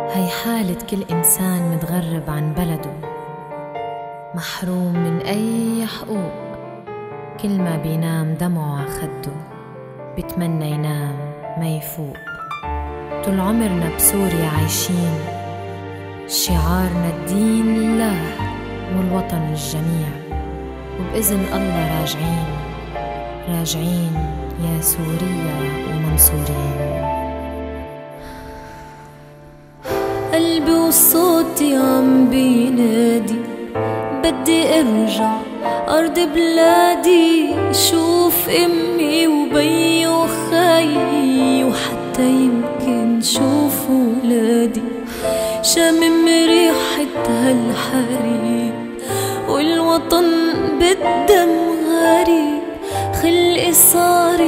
هي حالة كل إنسان متغرب عن بلده، محروم من أي حقوق. كل ما بينام دمعه عخده، بتمنى ينام ما يفوق. طول عمرنا بسوريا عايشين، شعارنا الدين لله والوطن للجميع، وبإذن الله راجعين راجعين يا سوريا ومنصورين. قلبي وصوتي عم بينادي، بدي ارجع أرض بلادي، شوف أمي وبي وخيي، وحتى يمكن شوف ولادي. شامم ريحة هالحريق والوطن بالدم غريب، خلقي صار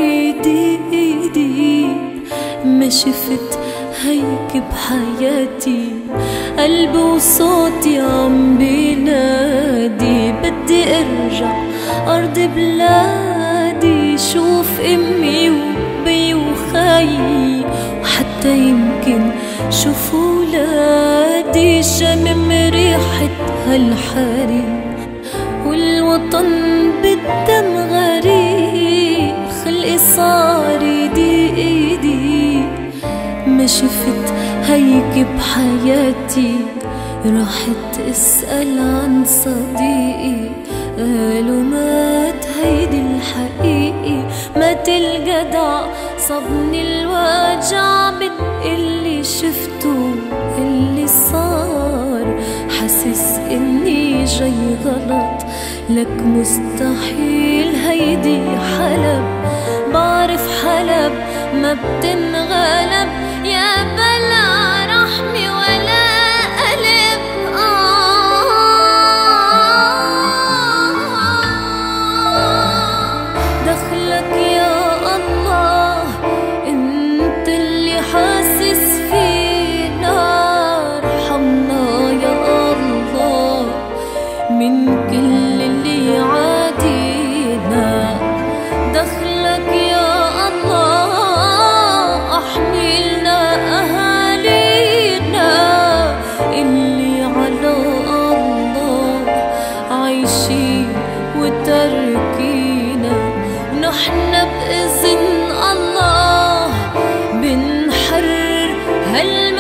يضيق ما شفت هيك بحياتي. قلبي وصوتي عم بينادي، بدي ارجع أرض بلادي، شوف أمي وبي وخيي، وحتى يمكن شوف ولادي. شامم ريحة هالحريق والوطن بالدم غريب، خلقي صار يضيق ما شفت هيك بحياتي. رحت اسأل عن صديقي، قالوا مات هيدي الحقيقي. مات الجدع صابني الوجع، اللي شفته اللي صار، حاسس اني جاي غلط، لك مستحيل هيدي حلب. بعرف حلب ما بتنغلب، يا بلا رحمي ولا قلب. دخلك يا الله، انت اللي حاسس فينا، ارحمنا يا الله من كل اللي عادينا. دخلك يا الله، احملنا اهالينا اللي على الله عايشين وتركينا. ونحن بإذن الله بنحرر